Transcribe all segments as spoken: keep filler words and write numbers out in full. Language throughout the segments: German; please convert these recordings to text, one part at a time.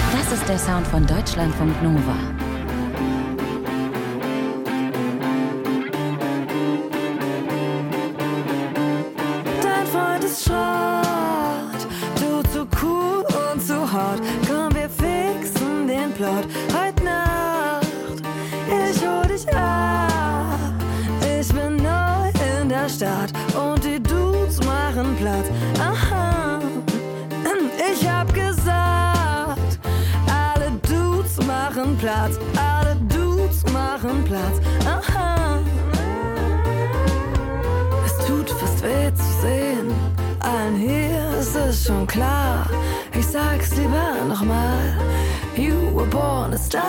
Das ist der Sound von Deutschlandfunk Nova. Dein Freund ist Schrott, du zu cool und zu hart. Komm, wir fixen den Plot heute Nacht. Ich hol dich ab, ich bin neu in der Stadt und die Dudes machen Platz. Aha, ich hab gesagt, alle Dudes machen Platz, alle Dudes machen Platz. Aha, es tut fast weh zu sehen, allen hier ist es schon klar. Ich sag's lieber nochmal, you were born a star.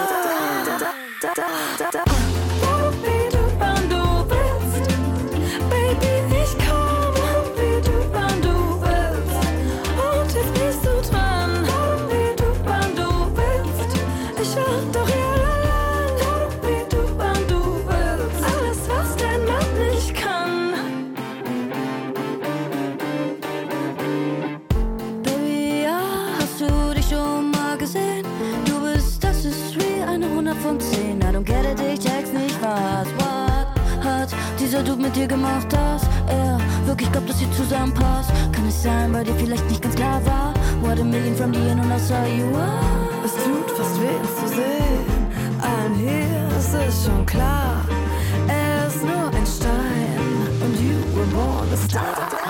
Wie du, wann du willst, Baby, ich komme, wie du, wann du willst. Und jetzt bist du dran, wie du, wann du willst. Ich war doch hier allein, wie du, wann du willst. Alles, was dein Mann nicht kann. Baby, ja, hast du dich schon mal gesehen? Du bist, das ist real, eine hundert von zehn. I don't get it, ich check's nicht, was, what hat dieser Dude mit dir gemacht, dass er wirklich glaubt, dass ihr zusammenpasst? Kann es sein, weil dir vielleicht nicht ganz klar war? What a million from the end und I saw you are. Es tut fast weh zu sehen, allen hier ist es schon klar. Er ist nur ein Stein und you were born a star.